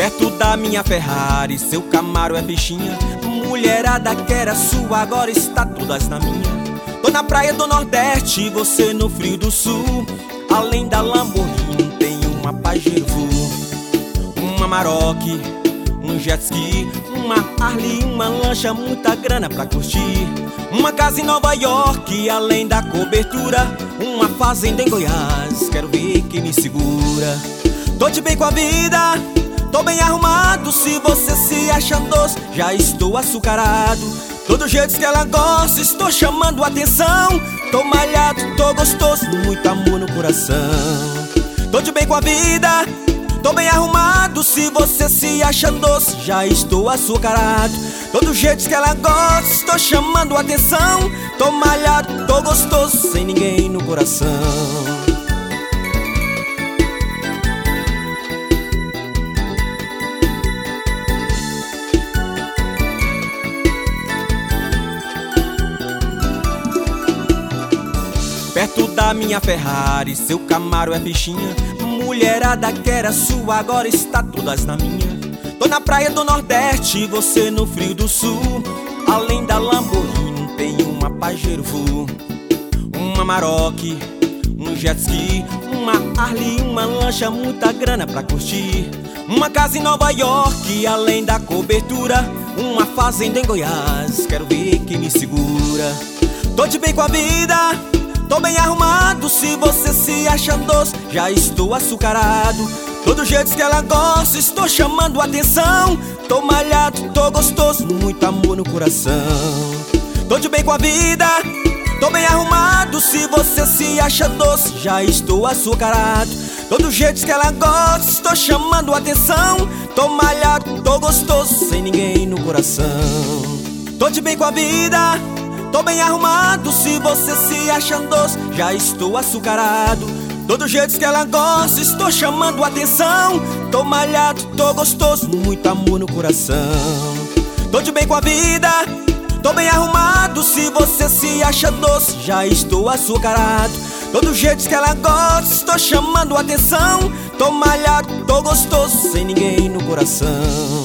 Perto da minha Ferrari, seu Camaro é fichinha. Mulherada que era sua, agora está todas na minha. Tô na praia do Nordeste, você no frio do Sul. Além da Lamborghini tem uma Pajero, uma Maroc, um jet ski, uma Harley, uma lancha, muita grana pra curtir. Uma casa em Nova York, além da cobertura, uma fazenda em Goiás, quero ver quem me segura. Tô de bem com a vida, tô bem arrumado. Se você se acha doce, já estou açucarado. Todo jeito que ela gosta, estou chamando atenção. Tô malhado, tô gostoso, muito amor no coração. Tô de bem com a vida, tô bem arrumado. Se você se acha doce, já estou açucarado. Todo jeito que ela gosta, estou chamando atenção. Tô malhado, tô gostoso, sem ninguém no coração. Perto da minha Ferrari, seu Camaro é fichinha. Mulherada que era sua, agora está todas na minha. Tô na praia do Nordeste, você no frio do Sul. Além da Lamborghini tem uma Pajero, uma Maroc, um jet ski, uma Harley, uma lancha, muita grana pra curtir. Uma casa em Nova York, além da cobertura, uma fazenda em Goiás, quero ver quem me segura. Tô de bem com a vida, tô bem arrumado. Se você se acha doce, já estou açucarado. Todo jeito que ela gosta, estou chamando atenção. Tô malhado, tô gostoso, muito amor no coração. Tô de bem com a vida, tô bem arrumado. Se você se acha doce, já estou açucarado. Todo jeito que ela gosta, estou chamando atenção. Tô malhado, tô gostoso, sem ninguém no coração. Tô de bem com a vida, tô bem arrumado. Se você se acha doce, já estou açucarado. Todo jeito que ela gosta, estou chamando atenção. Tô malhado, tô gostoso, muito amor no coração. Tô de bem com a vida, tô bem arrumado. Se você se acha doce, já estou açucarado. Todo jeito que ela gosta, estou chamando atenção. Tô malhado, tô gostoso, sem ninguém no coração.